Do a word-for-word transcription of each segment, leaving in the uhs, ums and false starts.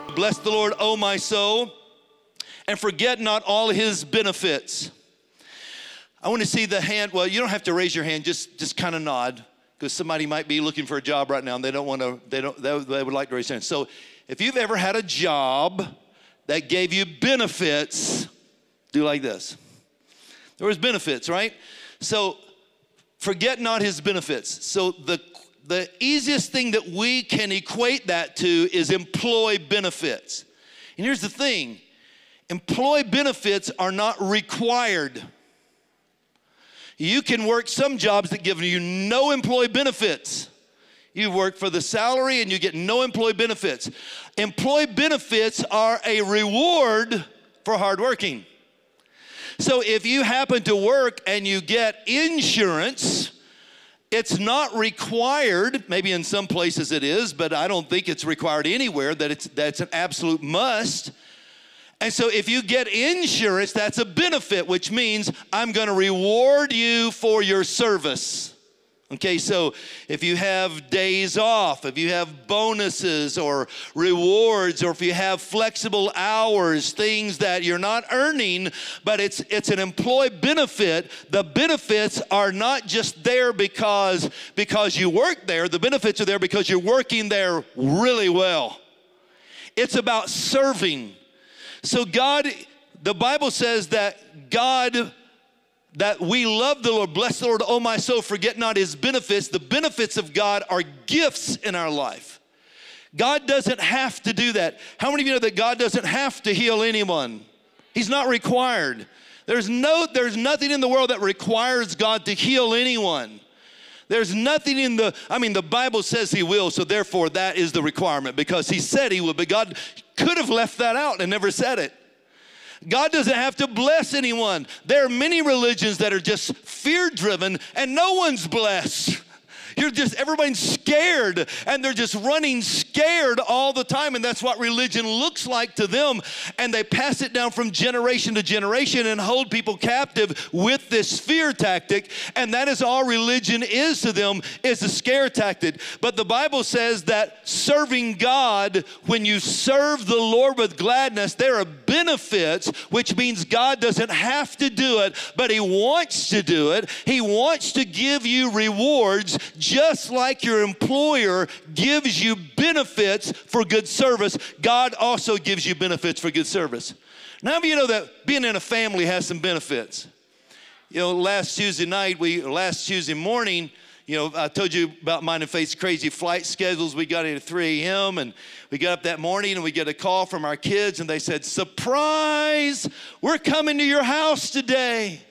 Bless the Lord, O my soul, and forget not all his benefits. I want to see the hand. Well, you don't have to raise your hand, just, just kind of nod, because somebody might be looking for a job right now and they don't want to, they don't, they, they would like to raise their hand. So if you've ever had a job that gave you benefits, do like this. There was benefits, right? So forget not his benefits. So the the easiest thing that we can equate that to is employee benefits. And here's the thing, employee benefits are not required. You can work some jobs that give you no employee benefits. You work for the salary and you get no employee benefits. Employee benefits are a reward for hard working. So if you happen to work and you get insurance, it's not required. Maybe in some places it is, but I don't think it's required anywhere that it's that's an absolute must. And so if you get insurance, that's a benefit, which means I'm going to reward you for your service. Okay, so if you have days off, if you have bonuses or rewards, or if you have flexible hours, things that you're not earning, but it's it's an employee benefit, the benefits are not just there because, because you work there. The benefits are there because you're working there really well. It's about serving. So God, the Bible says that God, that we love the Lord. Bless the Lord, oh my soul, forget not his benefits. The benefits of God are gifts in our life. God doesn't have to do that. How many of you know that God doesn't have to heal anyone? He's not required. There's no, there's nothing in the world that requires God to heal anyone. There's nothing in the, I mean, the Bible says he will, so therefore that is the requirement, because he said he would, but God could have left that out and never said it. God doesn't have to bless anyone. There are many religions that are just fear-driven and no one's blessed. You're just, everybody's scared and they're just running scared all the time, and that's what religion looks like to them, and they pass it down from generation to generation and hold people captive with this fear tactic, and that is all religion is to them, is a scare tactic. But the Bible says that serving God, when you serve the Lord with gladness, there are benefits, which means God doesn't have to do it, but he wants to do it. He wants to give you rewards, just like your employer gives you benefits for good service. God also gives you benefits for good service. Now, you know that being in a family has some benefits. You know, last Tuesday night, we last Tuesday morning, you know, I told you about mine and Faith's crazy flight schedules. We got in at three a.m. and we got up that morning and we get a call from our kids and they said, "Surprise, we're coming to your house today."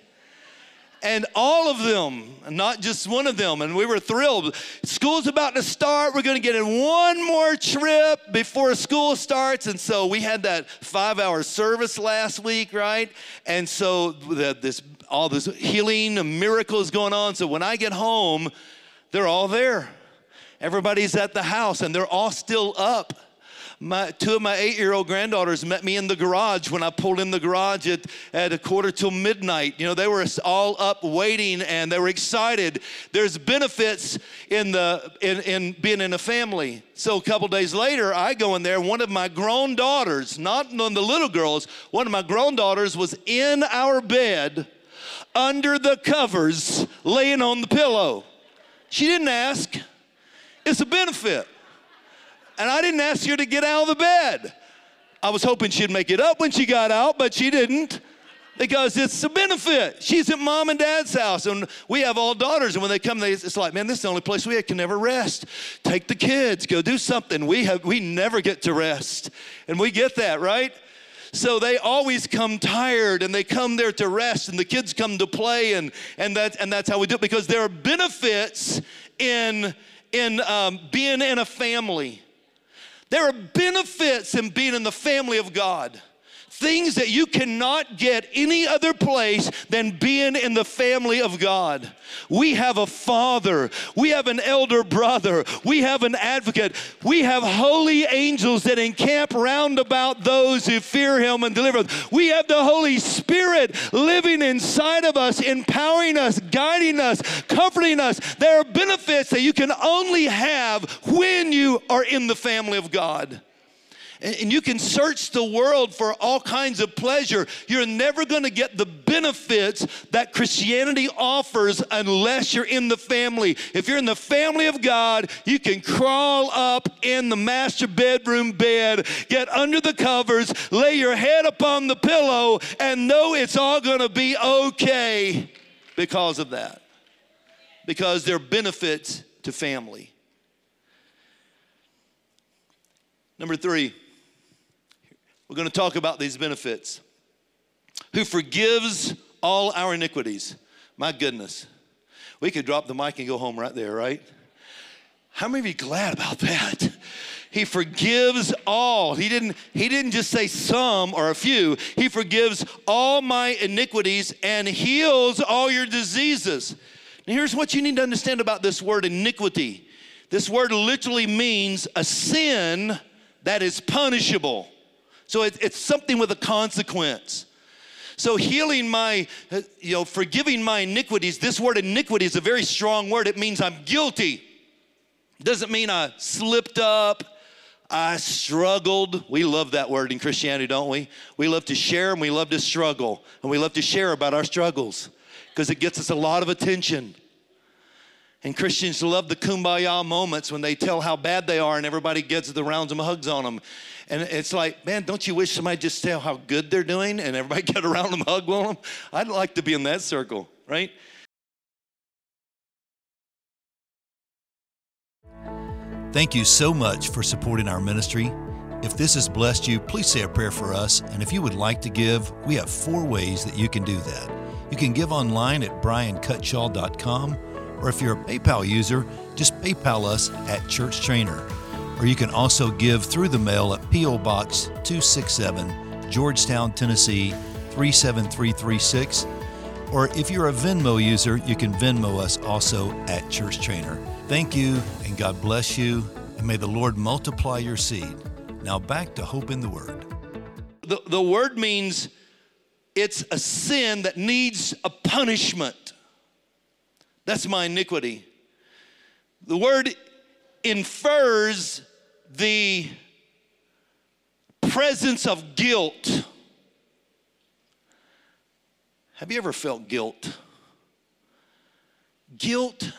And all of them, not just one of them, and we were thrilled. School's about to start. We're going to get in one more trip before school starts. And so we had that five-hour service last week, right? And so the, this all this healing and miracles going on. So when I get home, they're all there. Everybody's at the house, and they're all still up. My, two of my eight-year-old granddaughters met me in the garage when I pulled in the garage at, at a quarter till midnight. You know, they were all up waiting and they were excited. There's benefits in the in, in being in a family. So a couple days later, I go in there. One of my grown daughters, not one of the little girls, one of my grown daughters was in our bed under the covers laying on the pillow. She didn't ask. It's a benefit. And I didn't ask her to get out of the bed. I was hoping she'd make it up when she got out, but she didn't, because it's a benefit. She's at mom and dad's house, and we have all daughters, and when they come, they, it's like, man, this is the only place we can never rest. Take the kids, go do something. We have, we never get to rest, and we get that, right? So they always come tired, and they come there to rest, and the kids come to play, and and that and that's how we do it, because there are benefits in in um, being in a family. There are benefits in being in the family of God. Things that you cannot get any other place than being in the family of God. We have a father. We have an elder brother. We have an advocate. We have holy angels that encamp round about those who fear him and deliver them. We have the Holy Spirit living inside of us, empowering us, guiding us, comforting us. There are benefits that you can only have when you are in the family of God. And you can search the world for all kinds of pleasure. You're never going to get the benefits that Christianity offers unless you're in the family. If you're in the family of God, you can crawl up in the master bedroom bed, get under the covers, lay your head upon the pillow, and know it's all going to be okay because of that. Because there are benefits to family. Number three. We're going to talk about these benefits. Who forgives all our iniquities. My goodness. We could drop the mic and go home right there, right? How many of you are glad about that? He forgives all. He didn't, he didn't just say some or a few. He forgives all my iniquities and heals all your diseases. Now here's what you need to understand about this word iniquity. This word literally means a sin that is punishable. So it, it's something with a consequence. So healing my, you know, forgiving my iniquities, this word iniquity is a very strong word. It means I'm guilty. It doesn't mean I slipped up, I struggled. We love that word in Christianity, don't we? We love to share and we love to struggle. And we love to share about our struggles because it gets us a lot of attention. And Christians love the kumbaya moments when they tell how bad they are and everybody gets the rounds and hugs on them. And it's like, man, don't you wish somebody just tell how good they're doing and everybody get around them, hug on them? I'd like to be in that circle, right? Thank you so much for supporting our ministry. If this has blessed you, please say a prayer for us. And if you would like to give, we have four ways that you can do that. You can give online at brian cutshaw dot com. Or if you're a PayPal user, just PayPal us at Church Trainer. Or you can also give through the mail at P O Box two sixty-seven, Georgetown, Tennessee three seven three three six. Or if you're a Venmo user, you can Venmo us also at Church Trainer. Thank you, and God bless you, and may the Lord multiply your seed. Now back to Hope in the Word. The, the word means it's a sin that needs a punishment. That's my iniquity. The word infers the presence of guilt. Have you ever felt guilt? Guilt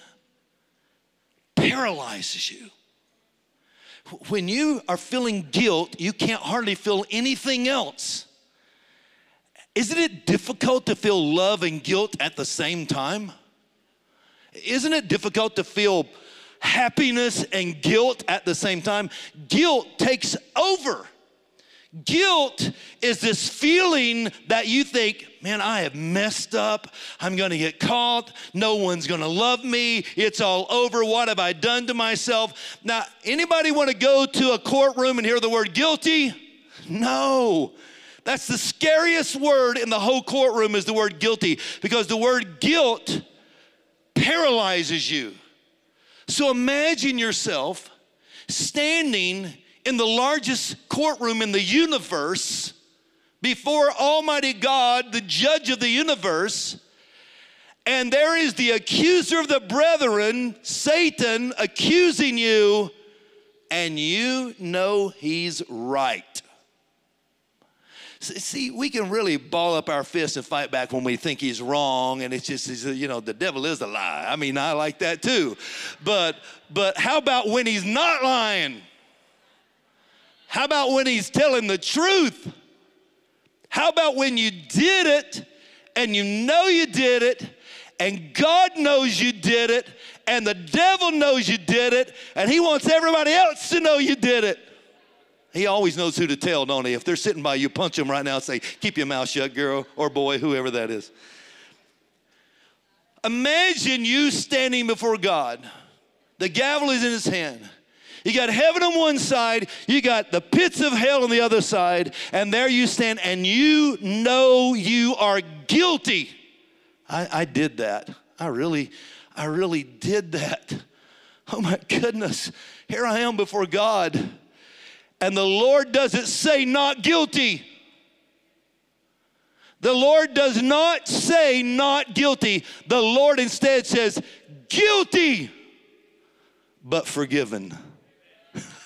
paralyzes you. When you are feeling guilt, you can't hardly feel anything else. Isn't it difficult to feel love and guilt at the same time? Isn't it difficult to feel happiness and guilt at the same time? Guilt takes over. Guilt is this feeling that you think, man, I have messed up. I'm going to get caught. No one's going to love me. It's all over. What have I done to myself? Now, anybody want to go to a courtroom and hear the word guilty? No. That's the scariest word in the whole courtroom is the word guilty, because the word guilt paralyzes you. So imagine yourself standing in the largest courtroom in the universe before Almighty God, the judge of the universe, and there is the accuser of the brethren, Satan, accusing you, and you know he's right. See, we can really ball up our fists and fight back when we think he's wrong, and it's just, you know, the devil is a lie. I mean, I like that too. But, but how about when he's not lying? How about when he's telling the truth? How about when you did it, and you know you did it, and God knows you did it, and the devil knows you did it, and he wants everybody else to know you did it? He always knows who to tell, don't he? If they're sitting by you, punch them right now and say, keep your mouth shut, girl or boy, whoever that is. Imagine you standing before God. The gavel is in his hand. You got heaven on one side, you got the pits of hell on the other side, and there you stand, and you know you are guilty. I, I did that. I really, I really did that. Oh my goodness. Here I am before God. And the Lord doesn't say not guilty. The Lord does not say not guilty. The Lord instead says guilty, but forgiven.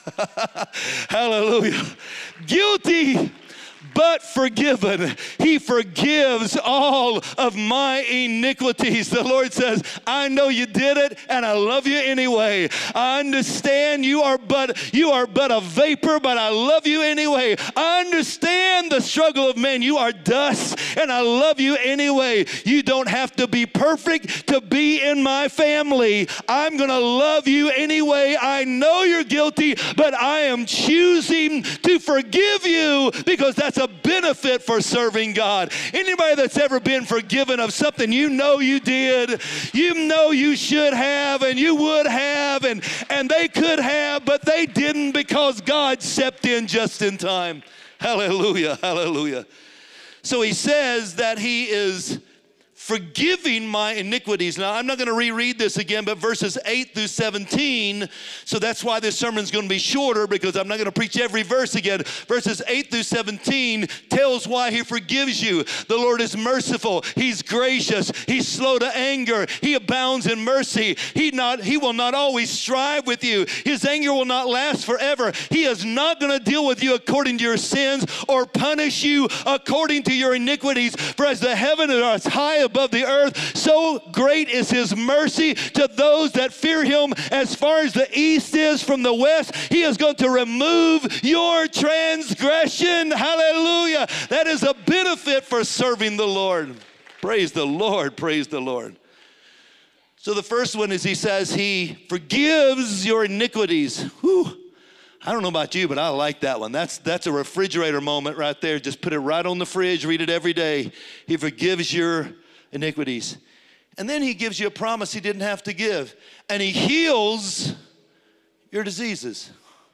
Hallelujah. Guilty, but forgiven. He forgives all of my iniquities. The Lord says, I know you did it, and I love you anyway. I understand you are but you are but a vapor, but I love you anyway. I understand the struggle of man. You are dust, and I love you anyway. You don't have to be perfect to be in my family. I'm going to love you anyway. I know you're guilty, but I am choosing to forgive you because that's a benefit for serving God. Anybody that's ever been forgiven of something you know you did, you know you should have and you would have and, and they could have, but they didn't because God stepped in just in time. Hallelujah, hallelujah. So he says that he is forgiving my iniquities. Now, I'm not going to reread this again, but verses eight through seventeen, so that's why this sermon's going to be shorter because I'm not going to preach every verse again. Verses eight through seventeen tells why he forgives you. The Lord is merciful. He's gracious. He's slow to anger. He abounds in mercy. He, not, he will not always strive with you. His anger will not last forever. He is not going to deal with you according to your sins or punish you according to your iniquities. For as the heavens are as high above above the earth, so great is his mercy to those that fear him. As far as the east is from the west, he is going to remove your transgression. Hallelujah. That is a benefit for serving the Lord. Praise the Lord. Praise the Lord. So the first one is he says he forgives your iniquities. Whew. I don't know about you, but I like that one. That's, that's a refrigerator moment right there. Just put it right on the fridge. Read it every day. He forgives your iniquities. And then he gives you a promise he didn't have to give. And he heals your diseases.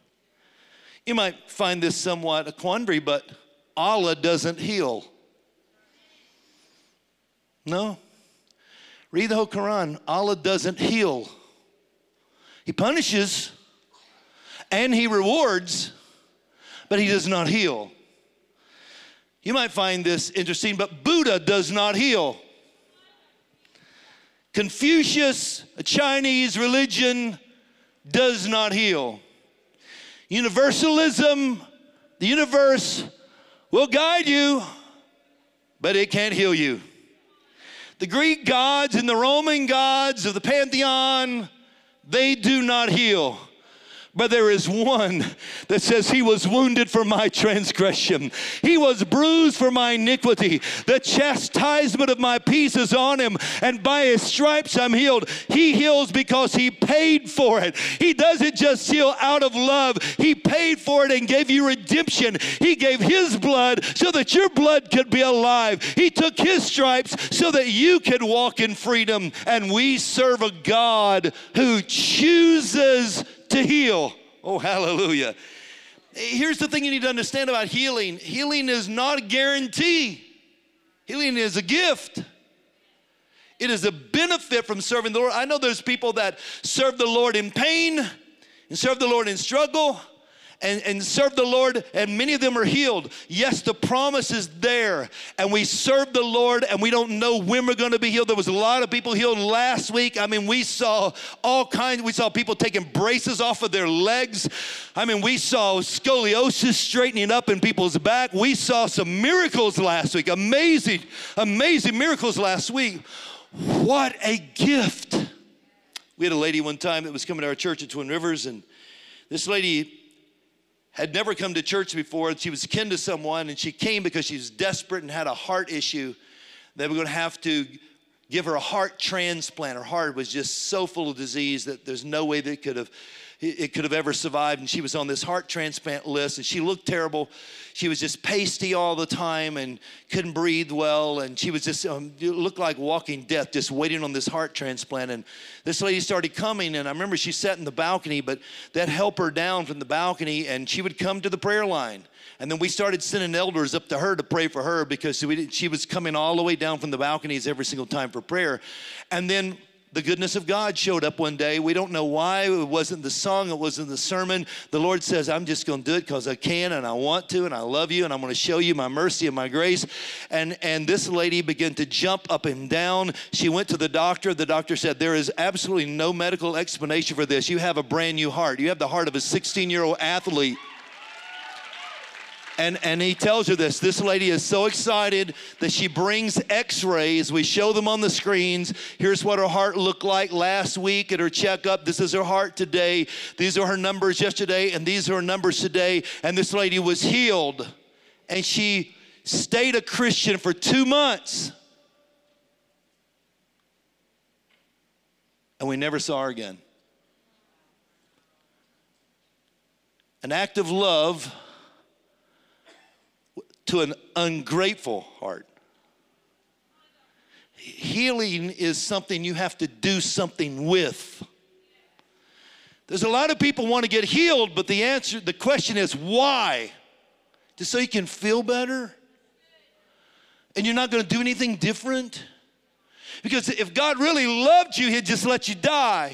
You might find this somewhat a quandary, but Allah doesn't heal. No. Read the whole Quran. Allah doesn't heal. He punishes and he rewards, but he does not heal. You might find this interesting, but Buddha does not heal. Confucius, a Chinese religion, does not heal. Universalism, the universe will guide you, but it can't heal you. The Greek gods and the Roman gods of the pantheon, they do not heal. But there is one that says he was wounded for my transgression. He was bruised for my iniquity. The chastisement of my peace is on him, and by his stripes I'm healed. He heals because he paid for it. He doesn't just heal out of love. He paid for it and gave you redemption. He gave his blood so that your blood could be alive. He took his stripes so that you could walk in freedom. And we serve a God who chooses to heal. Oh, hallelujah. Here's the thing you need to understand about healing. Healing is not a guarantee. Healing is a gift. It is a benefit from serving the Lord. I know there's people that serve the Lord in pain and serve the Lord in struggle and, and serve the Lord, and many of them are healed. Yes, the promise is there, and we serve the Lord, and we don't know when we're going to be healed. There was a lot of people healed last week. I mean, we saw all kinds. We saw people taking braces off of their legs. I mean, we saw scoliosis straightening up in people's back. We saw some miracles last week. Amazing, amazing miracles last week. What a gift. We had a lady one time that was coming to our church at Twin Rivers, and this lady had never come to church before. She was kin to someone, and she came because she was desperate and had a heart issue. They were going to have to give her a heart transplant. Her heart was just so full of disease that there's no way that it could have, it could have ever survived. And she was on this heart transplant list, and she looked terrible. She was just pasty all the time and couldn't breathe well, and she was just um, looked like walking death, just waiting on this heart transplant. And this lady started coming, and I remember she sat in the balcony, but that helped her down from the balcony, and she would come to the prayer line. And then we started sending elders up to her to pray for her because we, she was coming all the way down from the balconies every single time for prayer. And then the goodness of God showed up one day. We don't know why. It wasn't the song. It wasn't the sermon. The Lord says, I'm just going to do it because I can and I want to and I love you and I'm going to show you my mercy and my grace. And, and this lady began to jump up and down. She went to the doctor. The doctor said, there is absolutely no medical explanation for this. You have a brand new heart. You have the heart of a sixteen-year-old athlete. And, and he tells her this. This lady is so excited that she brings x-rays. We show them on the screens. Here's what her heart looked like last week at her checkup. This is her heart today. These are her numbers yesterday, and these are her numbers today. And this lady was healed. And she stayed a Christian for two months. And we never saw her again. An act of love to an ungrateful heart. Healing is something you have to do something with. There's a lot of people want to get healed, but the answer, the question is why? Just so you can feel better? And you're not going to do anything different? Because if God really loved you, he'd just let you die.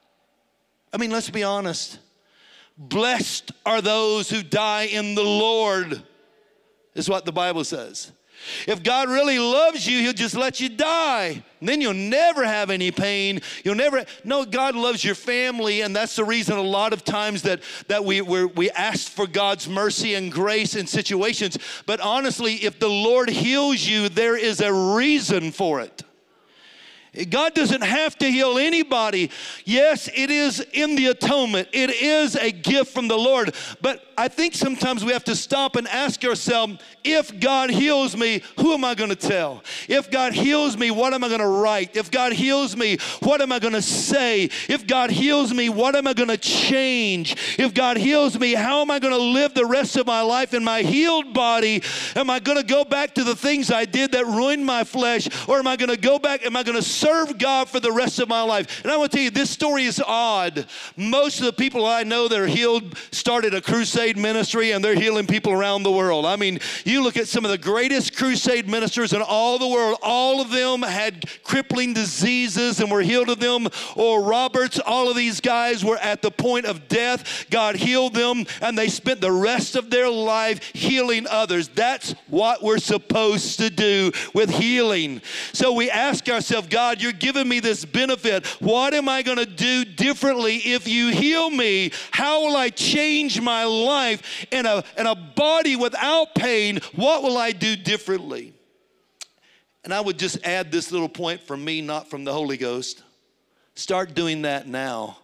I mean, let's be honest. Blessed are those who die in the Lord, is what the Bible says. If God really loves you, he'll just let you die. And then you'll never have any pain. You'll never, no, God loves your family, and that's the reason a lot of times that, that we we're, we ask for God's mercy and grace in situations. But honestly, if the Lord heals you, there is a reason for it. God doesn't have to heal anybody. Yes, it is in the atonement. It is a gift from the Lord. But I think sometimes we have to stop and ask ourselves, if God heals me, who am I going to tell? If God heals me, what am I going to write? If God heals me, what am I going to say? If God heals me, what am I going to change? If God heals me, how am I going to live the rest of my life in my healed body? Am I going to go back to the things I did that ruined my flesh? Or am I going to go back, am I going to serve God for the rest of my life? And I want to tell you, this story is odd. Most of the people I know that are healed started a crusade ministry, and they're healing people around the world. I mean, you look at some of the greatest crusade ministers in all the world. All of them had crippling diseases and were healed of them. Or Roberts, all of these guys were at the point of death. God healed them, and they spent the rest of their life healing others. That's what we're supposed to do with healing. So we ask ourselves, God, you're giving me this benefit. What am I going to do differently if you heal me? How will I change my life in a, in a body without pain? What will I do differently? And I would just add this little point from me, not from the Holy Ghost. Start doing that now.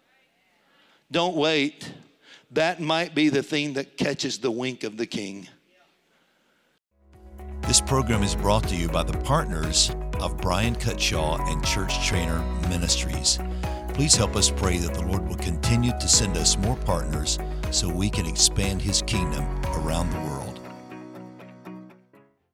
Don't wait. That might be the thing that catches the wink of the King. This program is brought to you by the partners of Brian Cutshaw and Church Trainer Ministries. Please help us pray that the Lord will continue to send us more partners so we can expand His kingdom around the world.